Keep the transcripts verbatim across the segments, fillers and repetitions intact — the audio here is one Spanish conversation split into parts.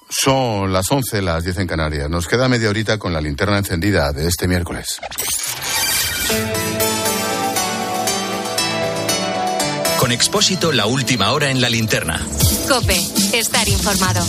Son las once, las diez en Canarias. Nos queda media horita con la linterna encendida de este miércoles. Con Expósito, la última hora en la linterna. COPE, estar informado.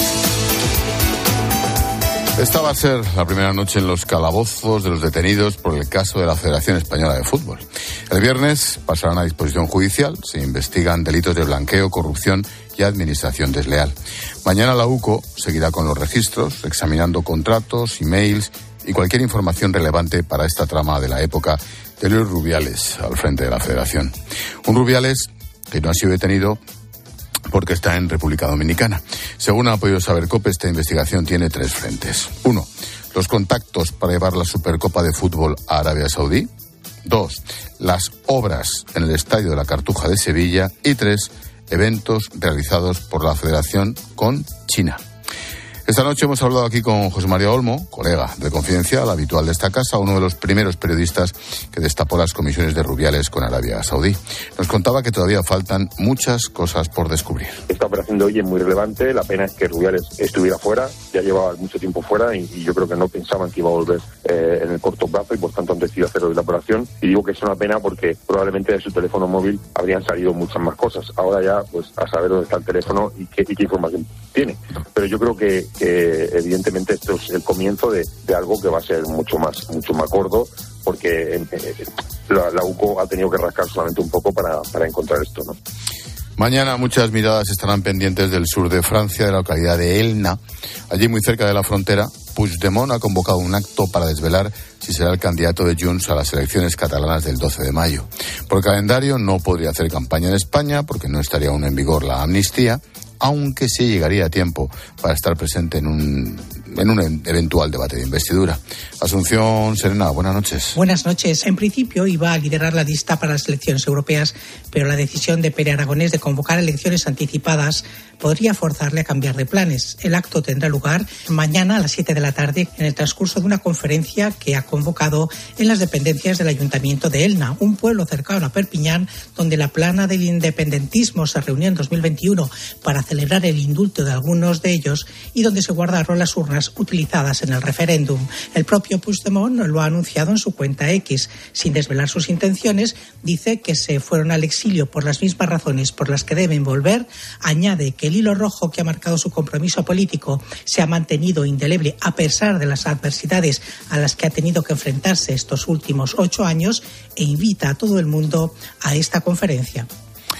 Esta va a ser la primera noche en los calabozos de los detenidos por el caso de la Federación Española de Fútbol. El viernes pasarán a disposición judicial. Se investigan delitos de blanqueo, corrupción y administración desleal. Mañana la U C O seguirá con los registros, examinando contratos, emails y cualquier información relevante para esta trama de la época de Luis Rubiales al frente de la Federación. Un Rubiales que no ha sido detenido porque está en República Dominicana. Según ha podido saber COPE, esta investigación tiene tres frentes. Uno, los contactos para llevar la Supercopa de Fútbol a Arabia Saudí. Dos, las obras en el Estadio de la Cartuja de Sevilla. Y tres, eventos realizados por la Federación con China. Esta noche hemos hablado aquí con José María Olmo, colega de Confidencial, habitual de esta casa, uno de los primeros periodistas que destapó las comisiones de Rubiales con Arabia Saudí. Nos contaba que todavía faltan muchas cosas por descubrir. Esta operación de hoy es muy relevante, la pena es que Rubiales estuviera fuera, ya llevaba mucho tiempo fuera y, y yo creo que no pensaban que iba a volver eh, en el corto plazo y por tanto han decidido hacer hoy la operación. Y digo que es una pena porque probablemente de su teléfono móvil habrían salido muchas más cosas. Ahora ya, pues, a saber dónde está el teléfono y qué, y qué información tiene. Pero yo creo que que evidentemente esto es el comienzo de, de algo que va a ser mucho más mucho más gordo, porque eh, la, la U C O ha tenido que rascar solamente un poco para, para encontrar esto, ¿no? Mañana muchas miradas estarán pendientes del sur de Francia, de la localidad de Elna. Allí, muy cerca de la frontera, Puigdemont ha convocado un acto para desvelar si será el candidato de Junts a las elecciones catalanas del doce de mayo. Por calendario no podría hacer campaña en España porque no estaría aún en vigor la amnistía, aunque sí llegaría a tiempo para estar presente en un, en un eventual debate de investidura. Asunción Serena, buenas noches. Buenas noches. En principio iba a liderar la lista para las elecciones europeas, pero la decisión de Pere Aragonés de convocar elecciones anticipadas podría forzarle a cambiar de planes. El acto tendrá lugar mañana a las siete de la tarde en el transcurso de una conferencia que ha convocado en las dependencias del Ayuntamiento de Elna, un pueblo cercano a Perpiñán, donde la plana del independentismo se reunió en dos mil veintiuno para celebrar el indulto de algunos de ellos y donde se guardaron las urnas utilizadas en el referéndum. El propio Puigdemont lo ha anunciado en su cuenta X. Sin desvelar sus intenciones, dice que se fueron al exilio por las mismas razones por las que deben volver. Añade que el hilo rojo que ha marcado su compromiso político se ha mantenido indeleble a pesar de las adversidades a las que ha tenido que enfrentarse estos últimos ocho años e invita a todo el mundo a esta conferencia.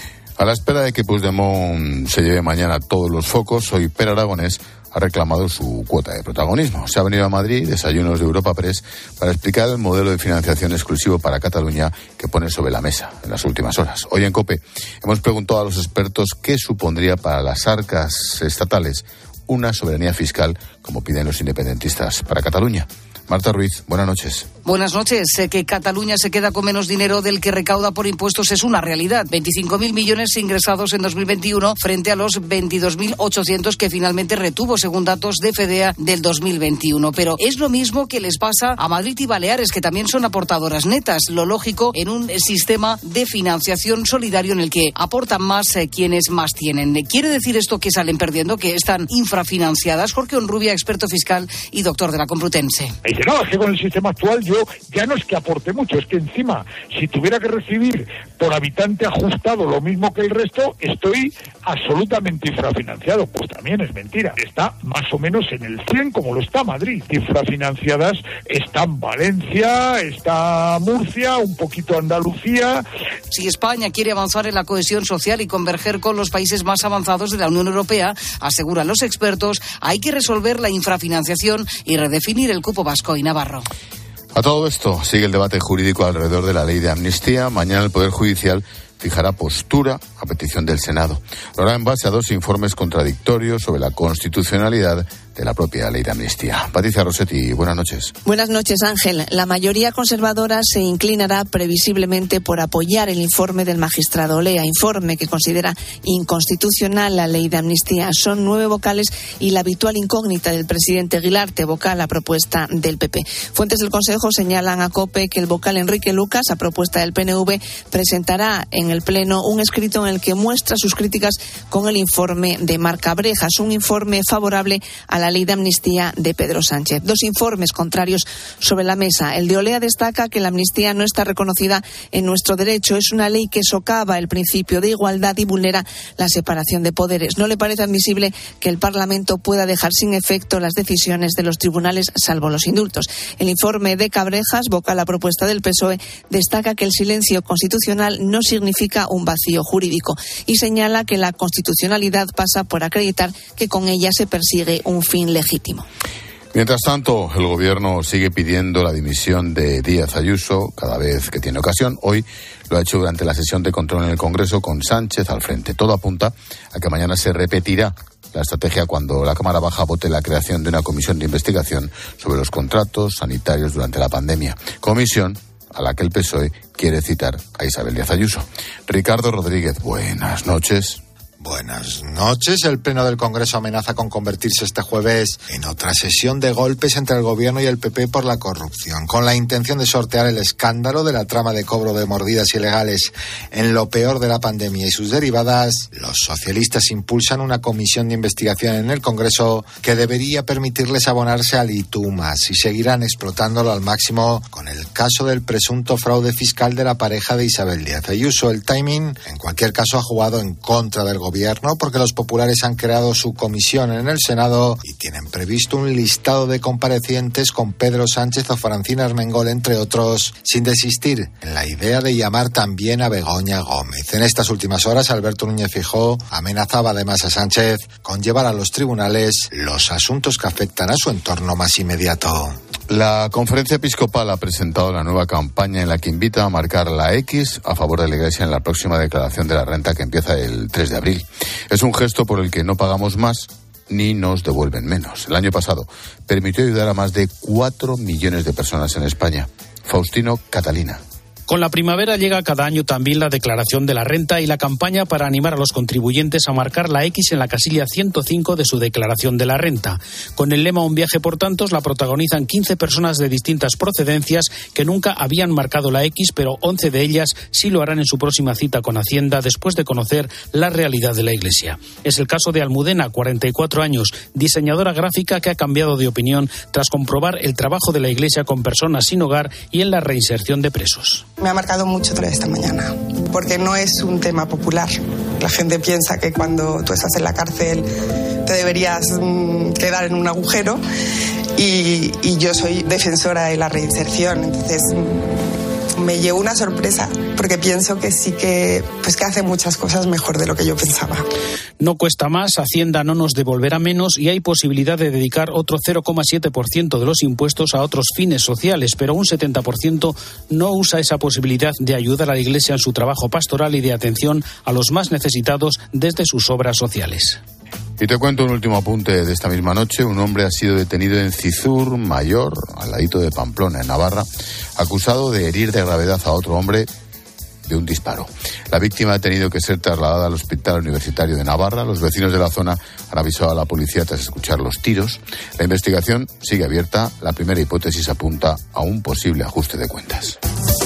A la espera de que Puigdemont se lleve mañana todos los focos, hoy Pere Aragonés ha reclamado su cuota de protagonismo. Se ha venido a Madrid, desayunos de Europa Press, para explicar el modelo de financiación exclusivo para Cataluña que pone sobre la mesa en las últimas horas. Hoy en COPE hemos preguntado a los expertos qué supondría para las arcas estatales una soberanía fiscal como piden los independentistas para Cataluña. Marta Ruiz, buenas noches. Buenas noches. Que Cataluña se queda con menos dinero del que recauda por impuestos es una realidad. veinticinco mil millones ingresados en dos mil veintiuno frente a los veintidós mil ochocientos que finalmente retuvo, según datos de FEDEA del dos mil veintiuno. Pero es lo mismo que les pasa a Madrid y Baleares, que también son aportadoras netas. Lo lógico en un sistema de financiación solidario en el que aportan más eh, quienes más tienen. ¿Quiere decir esto que salen perdiendo, que están infrafinanciadas? Jorge Onrubia, experto fiscal y doctor de la Complutense. Dice, no, es que con el sistema actual yo ya no es que aporte mucho, es que encima, si tuviera que recibir por habitante ajustado lo mismo que el resto, estoy absolutamente infrafinanciado. Pues también es mentira. Está más o menos en el cien, como lo está Madrid. Infrafinanciadas están Valencia, está Murcia, un poquito Andalucía. Si España quiere avanzar en la cohesión social y converger con los países más avanzados de la Unión Europea, aseguran los expertos, hay que resolver la infrafinanciación y redefinir el cupo vasco y navarro. A todo esto sigue el debate jurídico alrededor de la ley de amnistía. Mañana el Poder Judicial fijará postura a petición del Senado. Lo hará en base a dos informes contradictorios sobre la constitucionalidad de la propia ley de amnistía. Patricia Rossetti, buenas noches. Buenas noches, Ángel. La mayoría conservadora se inclinará previsiblemente por apoyar el informe del magistrado Olea, informe que considera inconstitucional la ley de amnistía. Son nueve vocales y la habitual incógnita del presidente Guilarte, vocal a propuesta del P P. Fuentes del Consejo señalan a COPE que el vocal Enrique Lucas, a propuesta del P N V, presentará en el Pleno un escrito en el que muestra sus críticas con el informe de Marc Abrejas, un informe favorable a la ley de amnistía de Pedro Sánchez. Dos informes contrarios sobre la mesa. El de Olea destaca que la amnistía no está reconocida en nuestro derecho. Es una ley que socava el principio de igualdad y vulnera la separación de poderes. No le parece admisible que el Parlamento pueda dejar sin efecto las decisiones de los tribunales, salvo los indultos. El informe de Cabrejas, vocal a propuesta del P S O E, destaca que el silencio constitucional no significa un vacío jurídico y señala que la constitucionalidad pasa por acreditar que con ella se persigue un fin legítimo. Mientras tanto, el Gobierno sigue pidiendo la dimisión de Díaz Ayuso cada vez que tiene ocasión. Hoy lo ha hecho durante la sesión de control en el Congreso con Sánchez al frente. Todo apunta a que mañana se repetirá la estrategia cuando la Cámara Baja vote la creación de una comisión de investigación sobre los contratos sanitarios durante la pandemia. Comisión a la que el P S O E quiere citar a Isabel Díaz Ayuso. Ricardo Rodríguez, buenas noches. Buenas noches. El Pleno del Congreso amenaza con convertirse este jueves en otra sesión de golpes entre el Gobierno y el P P por la corrupción, con la intención de sortear el escándalo de la trama de cobro de mordidas ilegales en lo peor de la pandemia y sus derivadas. Los socialistas impulsan una comisión de investigación en el Congreso que debería permitirles abonarse al y tú más, y seguirán explotándolo al máximo con el caso del presunto fraude fiscal de la pareja de Isabel Díaz Ayuso. El timing, en cualquier caso, ha jugado en contra del Gobierno. Gobierno porque los populares han creado su comisión en el Senado y tienen previsto un listado de comparecientes con Pedro Sánchez o Francina Armengol, entre otros, sin desistir en la idea de llamar también a Begoña Gómez. En estas últimas horas, Alberto Núñez Feijóo amenazaba además a Sánchez con llevar a los tribunales los asuntos que afectan a su entorno más inmediato. La Conferencia Episcopal ha presentado la nueva campaña en la que invita a marcar la X a favor de la Iglesia en la próxima declaración de la renta que empieza el tres de abril. Es un gesto por el que no pagamos más ni nos devuelven menos. El año pasado permitió ayudar a más de cuatro millones de personas en España. Faustino Catalina. Con la primavera llega cada año también la declaración de la renta y la campaña para animar a los contribuyentes a marcar la X en la casilla ciento cinco de su declaración de la renta. Con el lema Un viaje por tantos la protagonizan quince personas de distintas procedencias que nunca habían marcado la X, pero once de ellas sí lo harán en su próxima cita con Hacienda después de conocer la realidad de la Iglesia. Es el caso de Almudena, cuarenta y cuatro años, diseñadora gráfica que ha cambiado de opinión tras comprobar el trabajo de la Iglesia con personas sin hogar y en la reinserción de presos. Me ha marcado mucho esta mañana, porque no es un tema popular. La gente piensa que cuando tú estás en la cárcel te deberías mm, quedar en un agujero y, y yo soy defensora de la reinserción, entonces mm, me llevo una sorpresa porque pienso que sí que, pues que hace muchas cosas mejor de lo que yo pensaba. No cuesta más, Hacienda no nos devolverá menos y hay posibilidad de dedicar otro cero coma siete por ciento de los impuestos a otros fines sociales, pero un setenta por ciento no usa esa posibilidad de ayudar a la Iglesia en su trabajo pastoral y de atención a los más necesitados desde sus obras sociales. Y te cuento un último apunte de esta misma noche. Un hombre ha sido detenido en Cizur Mayor, al ladito de Pamplona, en Navarra, acusado de herir de gravedad a otro hombre de un disparo. La víctima ha tenido que ser trasladada al Hospital Universitario de Navarra. Los vecinos de la zona han avisado a la policía tras escuchar los tiros. La investigación sigue abierta. La primera hipótesis apunta a un posible ajuste de cuentas.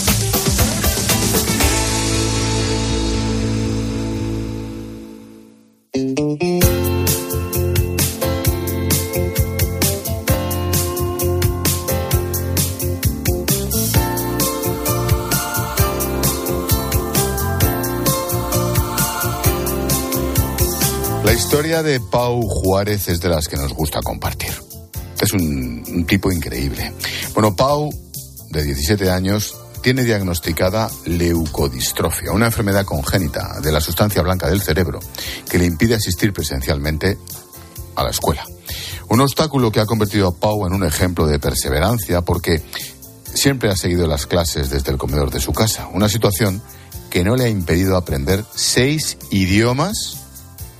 La historia de Pau Juárez es de las que nos gusta compartir. Es un, un tipo increíble. Bueno, Pau, de diecisiete años, tiene diagnosticada leucodistrofia, una enfermedad congénita de la sustancia blanca del cerebro que le impide asistir presencialmente a la escuela. Un obstáculo que ha convertido a Pau en un ejemplo de perseverancia porque siempre ha seguido las clases desde el comedor de su casa. Una situación que no le ha impedido aprender seis idiomas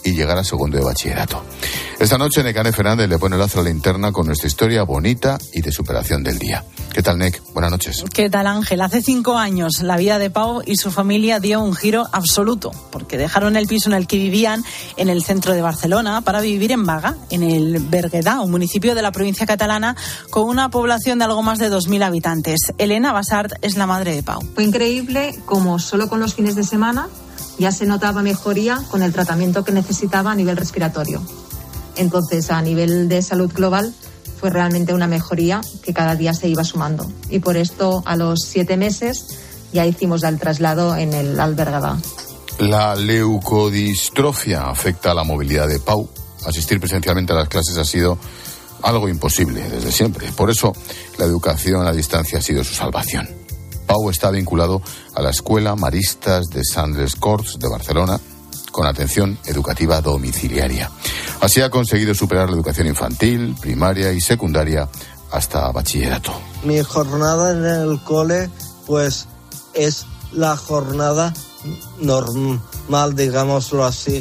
y llegar a segundo de bachillerato. Esta noche Nekane Fernández le pone el lazo a la linterna con nuestra historia bonita y de superación del día. ¿Qué tal, Nek? Buenas noches. ¿Qué tal, Ángel? Hace cinco años la vida de Pau y su familia dio un giro absoluto, porque dejaron el piso en el que vivían en el centro de Barcelona para vivir en Baga, en el Berguedà, un municipio de la provincia catalana con una población de algo más de dos mil habitantes. Elena Basart es la madre de Pau. Fue increíble como solo con los fines de semana ya se notaba mejoría con el tratamiento que necesitaba a nivel respiratorio. Entonces, a nivel de salud global, fue realmente una mejoría que cada día se iba sumando. Y por esto, a los siete meses, ya hicimos el traslado en el Berguedà. La leucodistrofia afecta a la movilidad de Pau. Asistir presencialmente a las clases ha sido algo imposible desde siempre. Por eso, la educación a distancia ha sido su salvación. Pau está vinculado a la Escuela Maristas de Sandres Corts de Barcelona, con atención educativa domiciliaria. Así ha conseguido superar la educación infantil, primaria y secundaria hasta bachillerato. Mi jornada en el cole, pues, es la jornada normal, digámoslo así.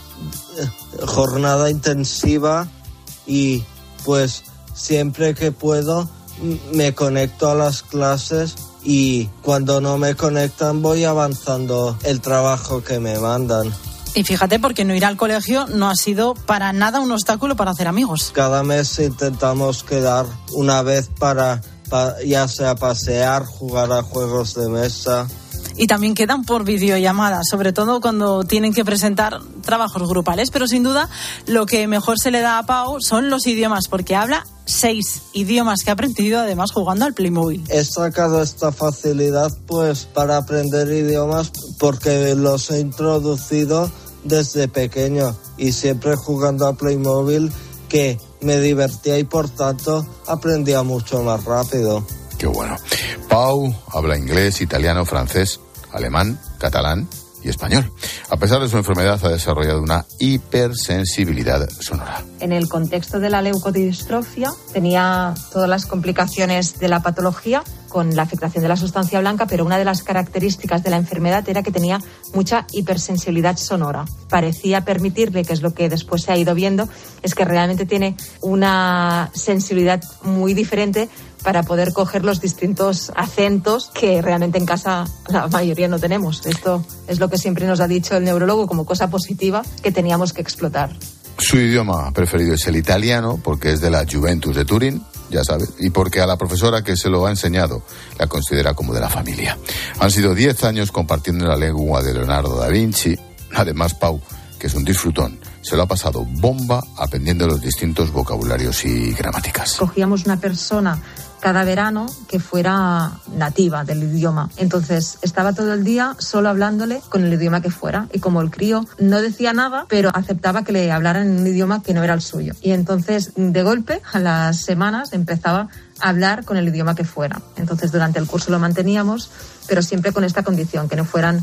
Jornada intensiva y, pues, siempre que puedo me conecto a las clases y cuando no me conectan voy avanzando el trabajo que me mandan. Y fíjate, porque no ir al colegio no ha sido para nada un obstáculo para hacer amigos. Cada mes intentamos quedar una vez para, para ya sea pasear, jugar a juegos de mesa. Y también quedan por videollamada, sobre todo cuando tienen que presentar trabajos grupales. Pero sin duda, lo que mejor se le da a Pau son los idiomas, porque habla seis idiomas que ha aprendido además jugando al Playmobil. He sacado esta facilidad pues para aprender idiomas porque los he introducido desde pequeño y siempre jugando a Playmobil, que me divertía y por tanto aprendía mucho más rápido. Qué bueno. Pau habla inglés, italiano, francés, alemán, catalán y español. A pesar de su enfermedad, ha desarrollado una hipersensibilidad sonora. En el contexto de la leucodistrofia tenía todas las complicaciones de la patología con la afectación de la sustancia blanca, pero una de las características de la enfermedad era que tenía mucha hipersensibilidad sonora. Parecía permitirle, que es lo que después se ha ido viendo, es que realmente tiene una sensibilidad muy diferente para poder coger los distintos acentos que realmente en casa la mayoría no tenemos. Esto es lo que siempre nos ha dicho el neurólogo como cosa positiva que teníamos que explotar. Su idioma preferido es el italiano, porque es de la Juventus de Turín, ya sabes, y porque a la profesora que se lo ha enseñado la considera como de la familia. Han sido diez años compartiendo la lengua de Leonardo da Vinci. Además, Pau, que es un disfrutón, se lo ha pasado bomba aprendiendo los distintos vocabularios y gramáticas. Cogíamos una persona cada verano que fuera nativa del idioma. Entonces estaba todo el día solo hablándole con el idioma que fuera. Y como el crío no decía nada, pero aceptaba que le hablaran en un idioma que no era el suyo. Y entonces, de golpe, a las semanas empezaba a hablar con el idioma que fuera. Entonces durante el curso lo manteníamos, pero siempre con esta condición, que no fueran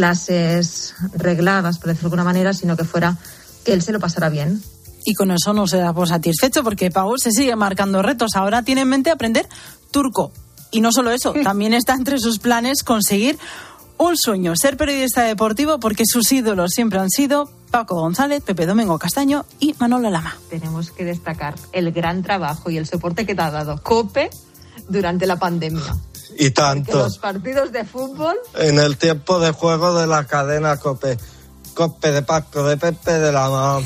clases regladas, por decirlo de alguna manera, sino que fuera que él se lo pasara bien. Y con eso no se da por satisfecho, porque Pau se sigue marcando retos. Ahora tiene en mente aprender turco. Y no solo eso, también está entre sus planes conseguir un sueño, ser periodista deportivo, porque sus ídolos siempre han sido Paco González, Pepe Domingo Castaño y Manolo Lama. Tenemos que destacar el gran trabajo y el soporte que te ha dado COPE durante la pandemia. Y tanto. Porque los partidos de fútbol... En el tiempo de juego de la cadena COPE. COPE de Paco, de Pepe, de la mamá.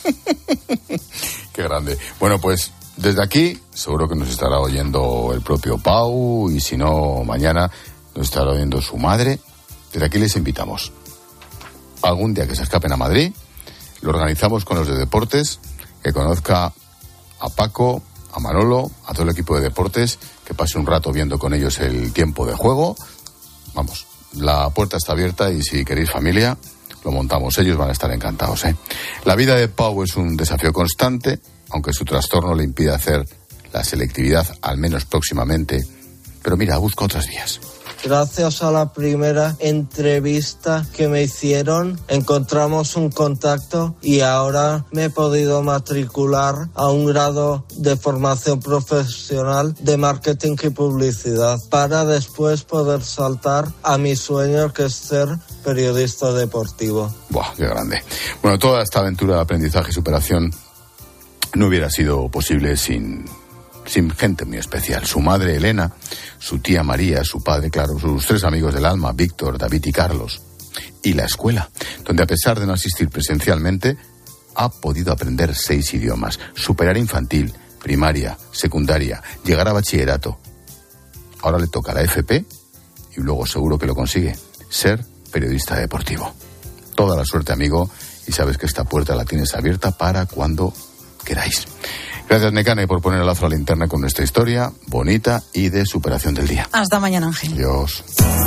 Qué grande. Bueno, pues desde aquí seguro que nos estará oyendo el propio Pau, y si no, mañana nos estará oyendo su madre. Desde aquí les invitamos. Algún día que se escapen a Madrid, lo organizamos con los de deportes, que conozca a Paco, a Manolo, a todo el equipo de deportes, que pase un rato viendo con ellos el tiempo de juego. Vamos, la puerta está abierta y si queréis familia, lo montamos. Ellos van a estar encantados, ¿eh? La vida de Pau es un desafío constante, aunque su trastorno le impide hacer la selectividad, al menos próximamente. Pero mira, busca otras vías. gracias a la primera entrevista que me hicieron, encontramos un contacto y ahora me he podido matricular a un grado de formación profesional de marketing y publicidad para después poder saltar a mi sueño, que es ser periodista deportivo. Buah, qué grande. Bueno, toda esta aventura de aprendizaje y superación no hubiera sido posible sin, sin gente muy especial. Su madre, Elena, su tía María, su padre, claro, sus tres amigos del alma, Víctor, David y Carlos. Y la escuela, donde a pesar de no asistir presencialmente, ha podido aprender seis idiomas, superar infantil, primaria, secundaria, llegar a bachillerato. Ahora le toca la F P y luego seguro que lo consigue, ser periodista deportivo. Toda la suerte, amigo, y sabes que esta puerta la tienes abierta para cuando queráis. Gracias, Nekane, por poner el lazo a la linterna con nuestra historia bonita y de superación del día. Hasta mañana, Ángel. Adiós.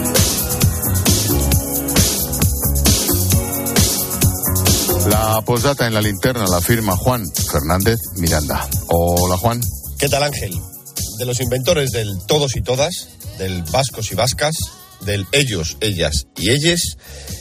La postdata en la linterna la firma Juan Fernández Miranda. Hola, Juan. ¿Qué tal, Ángel? De los inventores del todos y todas, del vascos y vascas, del ellos, ellas y elles,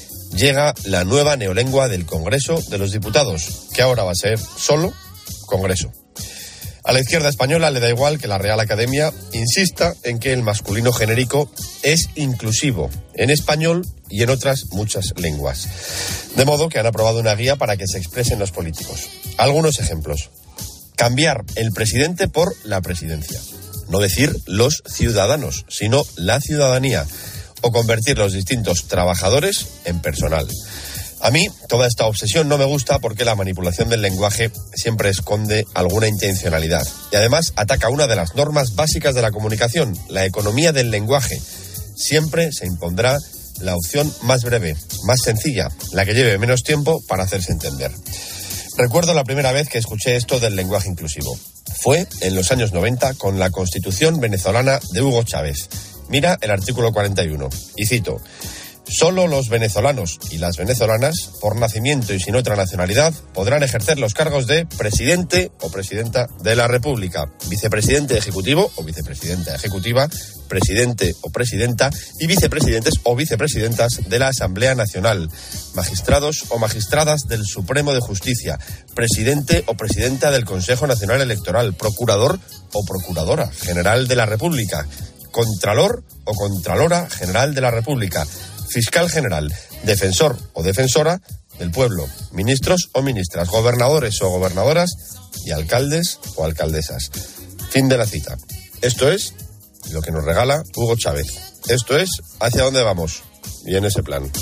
llega la nueva neolengua del Congreso de los Diputados, que ahora va a ser solo Congreso. A la izquierda española le da igual que la Real Academia insista en que el masculino genérico es inclusivo en español y en otras muchas lenguas. De modo que han aprobado una guía para que se expresen los políticos. Algunos ejemplos. Cambiar el presidente por la presidencia. No decir los ciudadanos, sino la ciudadanía. O convertir los distintos trabajadores en personal. A mí, toda esta obsesión no me gusta porque la manipulación del lenguaje siempre esconde alguna intencionalidad. Y además ataca una de las normas básicas de la comunicación, la economía del lenguaje. Siempre se impondrá la opción más breve, más sencilla, la que lleve menos tiempo para hacerse entender. Recuerdo la primera vez que escuché esto del lenguaje inclusivo. Fue en los años noventa con la Constitución venezolana de Hugo Chávez. Mira el artículo cuarenta y uno, y cito: solo los venezolanos y las venezolanas, por nacimiento y sin otra nacionalidad, podrán ejercer los cargos de presidente o presidenta de la República, vicepresidente ejecutivo o vicepresidenta ejecutiva, presidente o presidenta y vicepresidentes o vicepresidentas de la Asamblea Nacional, magistrados o magistradas del Supremo de Justicia, presidente o presidenta del Consejo Nacional Electoral, procurador o procuradora general de la República, contralor o contralora general de la República, fiscal general, defensor o defensora del pueblo, ministros o ministras, gobernadores o gobernadoras y alcaldes o alcaldesas. Fin de la cita. Esto es lo que nos regala Hugo Chávez. Esto es hacia dónde vamos. Y en ese plan.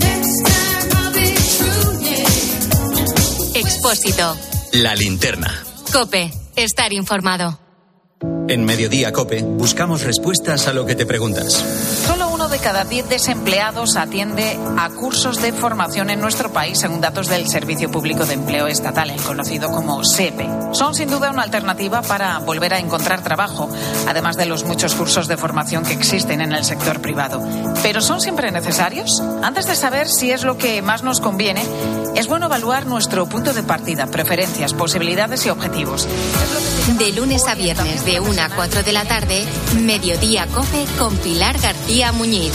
Expósito. La linterna. COPE. Estar informado. En Mediodía COPE buscamos respuestas a lo que te preguntas. Solo uno de cada diez desempleados atiende a cursos de formación en nuestro país, según datos del Servicio Público de Empleo Estatal, el conocido como SEPE. Son sin duda una alternativa para volver a encontrar trabajo, además de los muchos cursos de formación que existen en el sector privado. ¿Pero son siempre necesarios? Antes de saber si es lo que más nos conviene, es bueno evaluar nuestro punto de partida, preferencias, posibilidades y objetivos. De lunes a viernes, de una a cuatro de la tarde, Mediodía COPE con Pilar García Muñiz.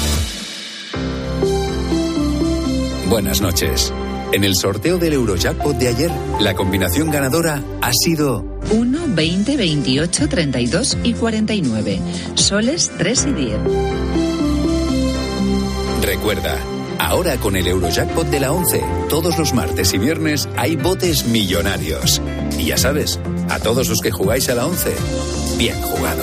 Buenas noches. En el sorteo del Eurojackpot de ayer, la combinación ganadora ha sido uno, veinte, veintiocho, treinta y dos y cuarenta y nueve. Soles tres y diez. Recuerda, ahora con el Eurojackpot de la once, todos los martes y viernes hay botes millonarios. Y ya sabes, a todos los que jugáis a la once, bien jugado.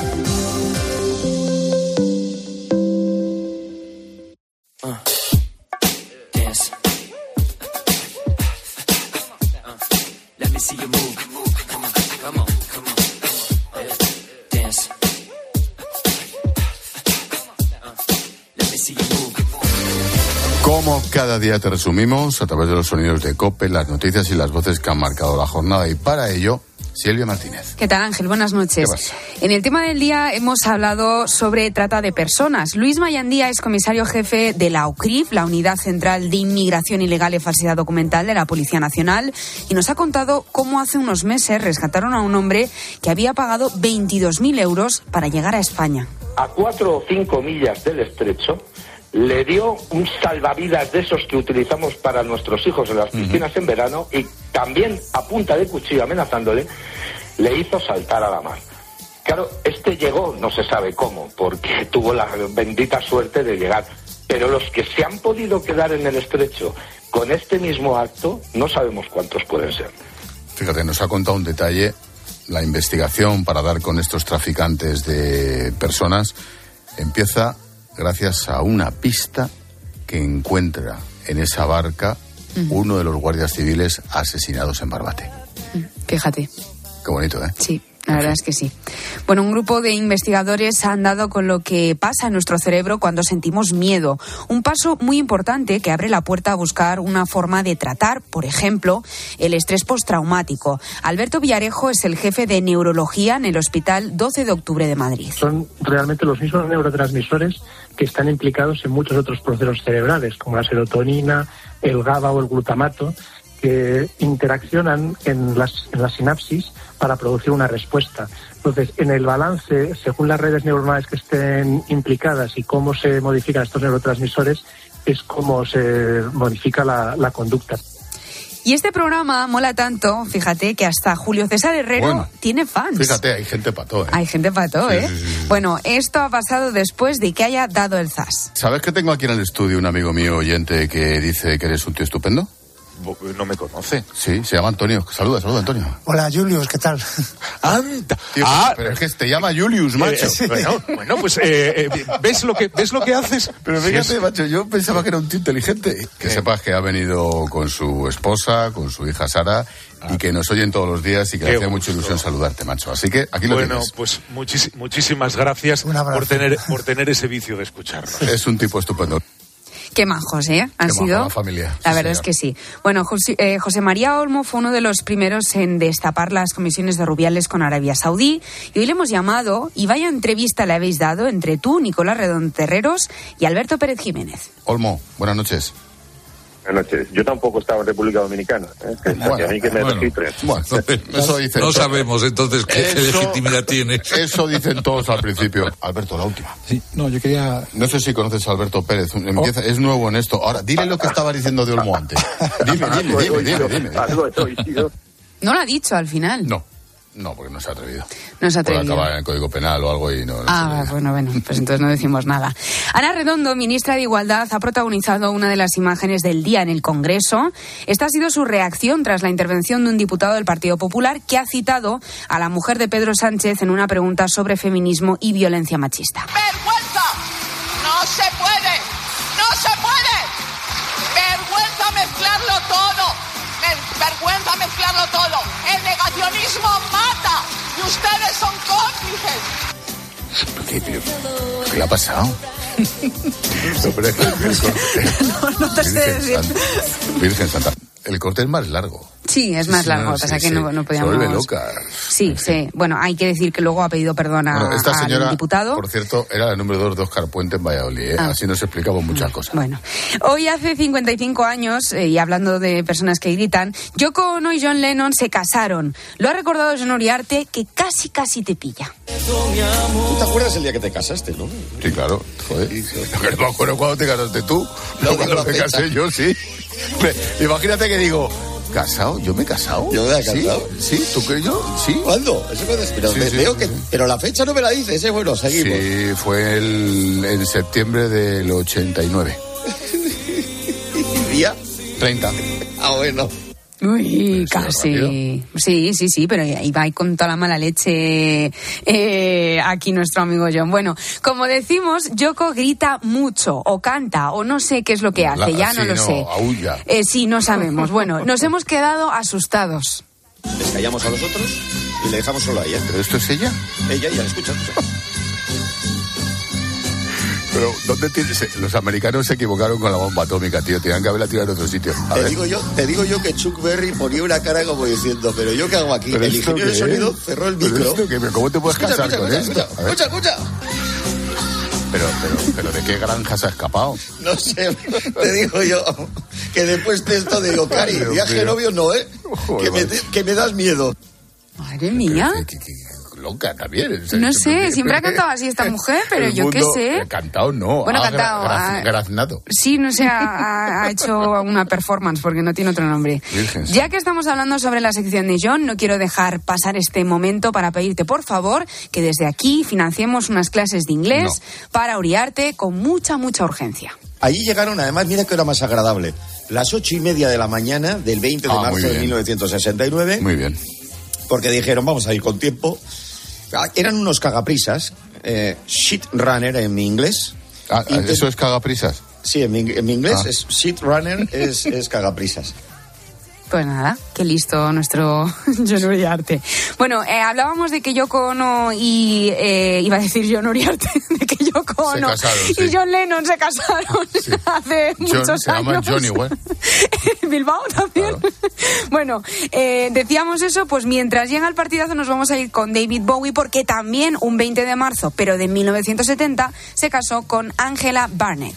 Como cada día te resumimos a través de los sonidos de COPE, las noticias y las voces que han marcado la jornada. Y para ello, Silvia Martínez. ¿Qué tal, Ángel? Buenas noches. En el tema del día hemos hablado sobre trata de personas. Luis Mayandía es comisario jefe de la UCRIF, la Unidad Central de Inmigración Ilegal y Falsedad Documental de la Policía Nacional, y nos ha contado cómo hace unos meses rescataron a un hombre que había pagado veintidós mil euros para llegar a España. a cuatro o cinco millas del estrecho, le dio un salvavidas de esos que utilizamos para nuestros hijos en las piscinas uh-huh. en verano, y también a punta de cuchillo amenazándole, le hizo saltar a la mar. Claro, este llegó, no se sabe cómo, porque tuvo la bendita suerte de llegar, pero los que se han podido quedar en el estrecho con este mismo acto, no sabemos cuántos pueden ser. Fíjate, nos ha contado un detalle. La investigación para dar con estos traficantes de personas empieza gracias a una pista que encuentra en esa barca uh-huh. uno de los guardias civiles asesinados en Barbate. Fíjate. Qué bonito, ¿eh? Sí. La verdad es que sí. Bueno, un grupo de investigadores han dado con lo que pasa en nuestro cerebro cuando sentimos miedo. Un paso muy importante que abre la puerta a buscar una forma de tratar, por ejemplo, el estrés postraumático. Alberto Villarejo es el jefe de neurología en el Hospital doce de octubre de Madrid. Son realmente los mismos neurotransmisores que están implicados en muchos otros procesos cerebrales, como la serotonina, el GABA o el glutamato, que interaccionan en las, en la sinapsis para producir una respuesta. Entonces, en el balance, según las redes neuronales que estén implicadas y cómo se modifican estos neurotransmisores, es cómo se modifica la, la conducta. Y este programa mola tanto, fíjate, que hasta Julio César Herrero bueno, tiene fans. Fíjate, hay gente pató, ¿eh? Hay gente pató, ¿eh? Sí, sí, sí. Bueno, esto ha pasado después de que haya dado el zas. ¿Sabes que tengo aquí en el estudio un amigo mío oyente que dice que eres un tío estupendo? No me conoce. Sí, se llama Antonio. Saluda, saluda, Antonio. Hola, Julius, ¿qué tal? ¡Anda! Tío, ah, pero es que te llama Julius, macho. Eh, sí. Bueno, bueno, pues, eh, eh, ¿ves lo que ves lo que haces? Pero fíjate, sí, macho, yo pensaba que era un tío inteligente. Que eh. sepas que ha venido con su esposa, con su hija Sara, ah. y que nos oyen todos los días y que le hace mucha ilusión saludarte, macho. Así que aquí lo bueno, tienes. Bueno, pues muchis, muchísimas gracias por tener, por tener ese vicio de escucharnos. Es un tipo estupendo. Qué majos, ¿eh? Han Qué sido. La familia. La sí, verdad señor. Es que sí. Bueno, José, eh, José María Olmo fue uno de los primeros en destapar las comisiones de Rubiales con Arabia Saudí. Y hoy le hemos llamado, y vaya entrevista le habéis dado entre tú, Nicolás Redón Terreros, y Alberto Pérez Jiménez. Olmo, buenas noches. Buenas noches. Yo tampoco estaba en República Dominicana. ¿eh? Que bueno, a mí que me bueno, bueno, eso dicen no todos. Sabemos entonces qué, eso, qué legitimidad tiene. Eso dicen todos al principio. Alberto, la última. Sí, no, yo quería... No sé si conoces a Alberto Pérez. Empieza, oh. Es nuevo en esto. Ahora, dile lo que estaba diciendo de Olmo antes. Dime, dime, dime, dime, dime, dime. No lo ha dicho al final. No. No, porque no se ha atrevido. No se ha atrevido. Puede acabar en el Código Penal o algo y no... no ah, bueno, bueno, pues entonces no decimos nada. Ana Redondo, ministra de Igualdad, ha protagonizado una de las imágenes del día en el Congreso. Esta ha sido su reacción tras la intervención de un diputado del Partido Popular que ha citado a la mujer de Pedro Sánchez en una pregunta sobre feminismo y violencia machista. ¡Vergüenza! ¡No se puede! ¡No se puede! ¡Vergüenza mezclarlo todo! ¡Vergüenza mezclarlo todo! ¡El negacionismo mata! ¡Y ustedes son cómplices! ¿Qué, qué, ¿Qué le ha pasado? no, pero es el no, no te sé decir. Virgen Santa. El corte es más largo. Sí, es más sí, largo, no, pasa sí, que sí. No, no podíamos... Se vuelve loca. Sí, sí. Bueno, hay que decir que luego ha pedido perdón a, bueno, esta señora, al diputado. Por cierto, era la número dos de Óscar Puente en Valladolid, ¿eh? Ah. Así nos explicamos muchas cosas. Bueno, hoy hace cincuenta y cinco años, eh, y hablando de personas que gritan, Yoko Ono y John Lennon se casaron. Lo ha recordado John Uriarte, que casi, casi te pilla. ¿Tú te acuerdas el día que te casaste, no? Sí, claro. Joder. No me acuerdo cuándo te casaste tú. No, no cuando me casé yo, sí. Imagínate que digo... ¿Casado? ¿Yo me he casado? ¿Yo me he casado? ¿Sí? ¿Sí? ¿Tú crees yo? ¿Sí? ¿Cuándo? Eso me pero, sí, me, sí, veo sí. Que, pero la fecha no me la dices, ¿eh? Bueno, seguimos. Sí, fue el, en septiembre del ochenta y nueve. ¿Día? treinta. Ah, bueno. Uy, casi. Sí, sí, sí, pero iba ahí con toda la mala leche eh, aquí nuestro amigo John. Bueno, como decimos, Yoko grita mucho, o canta, o no sé qué es lo que hace, la, ya no sí, lo no, sé. Aúlla. Eh, sí, no sabemos. Bueno, nos hemos quedado asustados. Les callamos a los otros y le dejamos solo a ella. ¿Pero esto es ella? Ella, ya la escuchas. Pero, ¿dónde tienes? Los americanos se equivocaron con la bomba atómica, tío. Tenían que haberla tirado en otro sitio. A te, ver. digo yo, te digo yo que Chuck Berry ponía una cara como diciendo, ¿pero yo qué hago aquí? El ingeniero de sonido cerró el micro. ¿Pero esto, ¿Cómo te puedes escucha, casar escucha, con escucha, esto? Escucha, escucha, escucha. Pero, pero, pero, ¿de qué granja se ha escapado? No sé, te digo yo que después de esto digo, Cari, viaje novio no, ¿eh? Que me, que me das miedo. Madre mía. ¿Qué, qué, qué, loca también. No sé, siempre ha cantado así esta mujer, pero yo qué sé. Cantado no, bueno, ha cantado, gra- ha, graznado. Sí, no sé, ha, ha hecho una performance porque no tiene otro nombre. Virgen. Ya que estamos hablando sobre la sección de John, no quiero dejar pasar este momento para pedirte, por favor, que desde aquí financiemos unas clases de inglés no. para Uriarte con mucha, mucha urgencia. Allí llegaron, además, mira qué hora más agradable, las ocho y media de la mañana del veinte de ah, marzo de mil novecientos sesenta y nueve. Muy bien. Porque dijeron, vamos a ir con tiempo. Eran unos cagaprisas, eh, shit runner en mi inglés. Ah, Inter- ¿Eso es cagaprisas? Sí, en mi, en mi inglés ah. es shit runner, es, es cagaprisas. Pues nada, qué listo nuestro John Uriarte. Bueno, eh, hablábamos de que Yoko Ono y... Eh, iba a decir John Uriarte, de que Yoko Ono casaron, y sí. John Lennon se casaron sí. hace John, muchos se años. Se llama John igual. Bilbao también. Claro. Bueno, eh, decíamos eso, pues mientras llega el partidazo nos vamos a ir con David Bowie porque también un veinte de marzo, pero de mil novecientos setenta, se casó con Angela Barnett.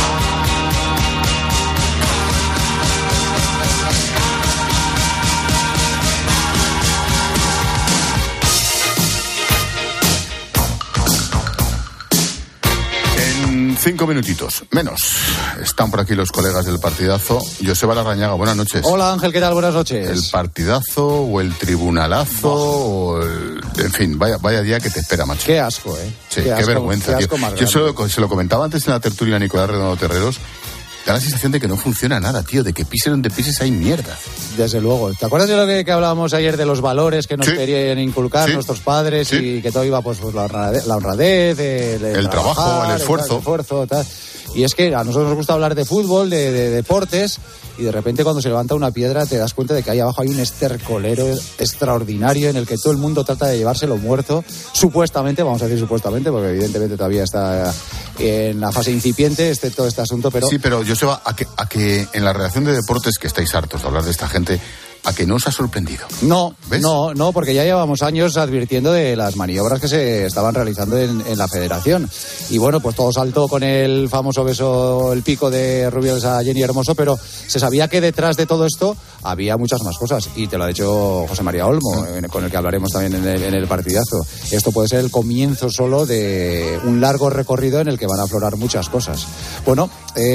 Cinco minutitos, menos. Están por aquí los colegas del partidazo. Joseba Larrañaga, buenas noches. Hola Ángel, ¿qué tal? Buenas noches. El partidazo o el tribunalazo, oh. o el... en fin, vaya, vaya día que te espera, macho. Qué asco, ¿eh? Sí, qué, qué, asco, vergüenza, qué asco tío. Yo se lo, se lo comentaba antes en la tertulia a Nicolás Redondo Terreros. Da la sensación de que no funciona nada, tío, de que pises donde pises hay mierda. Desde luego. ¿Te acuerdas de lo que, que hablábamos ayer de los valores que nos sí. querían inculcar sí. nuestros padres sí. y que todo iba, pues, pues la honradez, la honradez el, el, el trabajo, el esfuerzo. El, el esfuerzo, tal. Y es que a nosotros nos gusta hablar de fútbol, de, de deportes, y de repente cuando se levanta una piedra te das cuenta de que ahí abajo hay un estercolero extraordinario en el que todo el mundo trata de llevárselo muerto, supuestamente, vamos a decir supuestamente, porque evidentemente todavía está en la fase incipiente este, todo este asunto, pero... Sí, pero Joseba, a que, a que en la redacción de deportes, que estáis hartos de hablar de esta gente, ¿a que no os ha sorprendido? No, ¿ves? no, no, porque ya llevamos años advirtiendo de las maniobras que se estaban realizando en, en la federación. Y bueno, pues todo saltó con el famoso beso, el pico de Rubiales a Jenny Hermoso, pero se sabía que detrás de todo esto había muchas más cosas. Y te lo ha dicho José María Olmo, sí. con el que hablaremos también en el, en el partidazo. Esto puede ser el comienzo solo de un largo recorrido en el que van a aflorar muchas cosas. Bueno,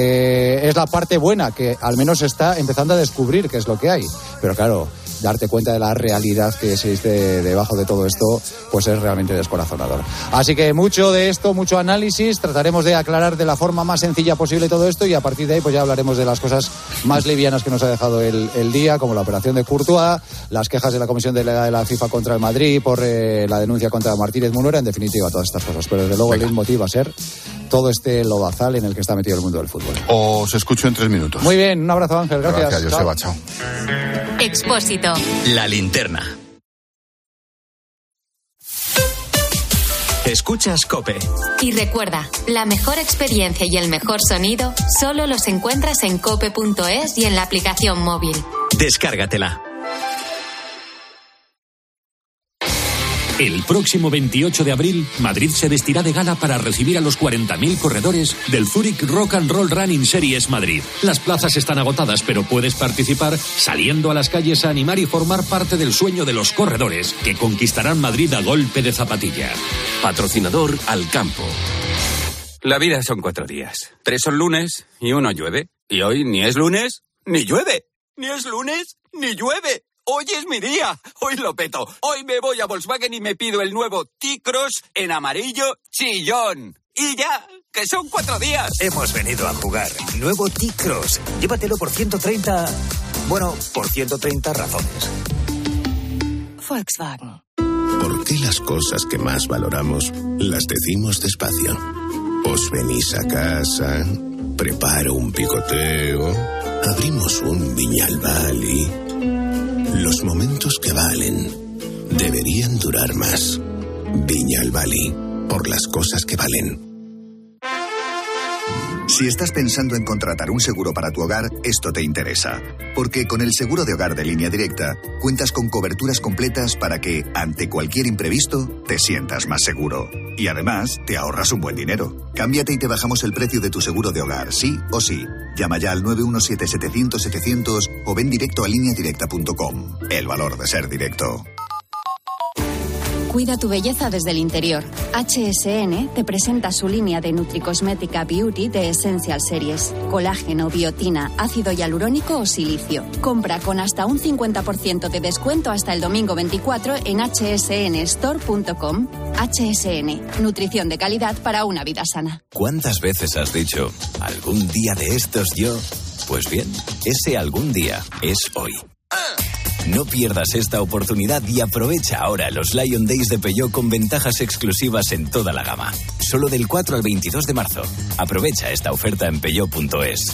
eh, es la parte buena, que al menos se está empezando a descubrir qué es lo que hay. Pero claro, darte cuenta de la realidad que existe debajo de todo esto, pues es realmente descorazonador. Así que mucho de esto, mucho análisis, trataremos de aclarar de la forma más sencilla posible todo esto y a partir de ahí pues ya hablaremos de las cosas más livianas que nos ha dejado el, el día, como la operación de Courtois, las quejas de la Comisión de la, de la FIFA contra el Madrid por eh, la denuncia contra Martínez Munuera, en definitiva todas estas cosas. Pero desde luego Venga. El leitmotiv va a ser todo este lodazal en el que está metido el mundo del fútbol. Os escucho en tres minutos. Muy bien, un abrazo Ángel, gracias. Gracias, Joseba, chao. Expósito. La linterna. Escuchas COPE. Y recuerda, la mejor experiencia y el mejor sonido solo los encuentras en cope punto es y en la aplicación móvil. Descárgatela. El próximo veintiocho de abril, Madrid se vestirá de gala para recibir a los cuarenta mil corredores del Zurich Rock and Roll Running Series Madrid. Las plazas están agotadas, pero puedes participar saliendo a las calles a animar y formar parte del sueño de los corredores que conquistarán Madrid a golpe de zapatilla. Patrocinador Alcampo. La vida son cuatro días. Tres son lunes y uno llueve. Y hoy ni es lunes ni llueve. Ni es lunes ni llueve. Hoy es mi día, hoy lo peto. Hoy me voy a Volkswagen y me pido el nuevo T-Cross en amarillo chillón. Y ya, que son cuatro días. Hemos venido a jugar. Nuevo T-Cross. Llévatelo por ciento treinta... Bueno, por ciento treinta razones. Volkswagen. ¿Por qué las cosas que más valoramos las decimos despacio? Os venís a casa, preparo un picoteo, abrimos un Viñalbal y... Los momentos que valen deberían durar más. Viñalbali, por las cosas que valen. Si estás pensando en contratar un seguro para tu hogar, esto te interesa. Porque con el seguro de hogar de Línea Directa, cuentas con coberturas completas para que, ante cualquier imprevisto, te sientas más seguro. Y además, te ahorras un buen dinero. Cámbiate y te bajamos el precio de tu seguro de hogar, sí o sí. Llama ya al nueve uno siete, setecientos, setecientos o ven directo a línea directa punto com. El valor de ser directo. Cuida tu belleza desde el interior. H S N te presenta su línea de Nutricosmética Beauty de Essential Series. Colágeno, biotina, ácido hialurónico o silicio. Compra con hasta un cincuenta por ciento de descuento hasta el domingo veinticuatro en h s n store punto com. H S N, nutrición de calidad para una vida sana. ¿Cuántas veces has dicho, algún día de estos yo? Pues bien, ese algún día es hoy. No pierdas esta oportunidad y aprovecha ahora los Lion Days de Peugeot con ventajas exclusivas en toda la gama. Solo del cuatro al veintidós de marzo. Aprovecha esta oferta en peugeot punto es.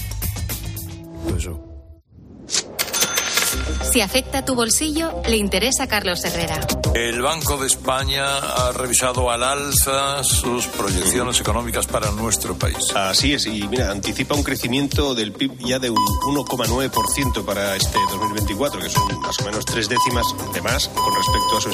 Si afecta tu bolsillo, le interesa a Carlos Herrera. El Banco de España ha revisado al alza sus proyecciones económicas para nuestro país. Así es, y mira, anticipa un crecimiento del P I B ya de un uno coma nueve por ciento para este dos mil veinticuatro, que son más o menos tres décimas de más con respecto a su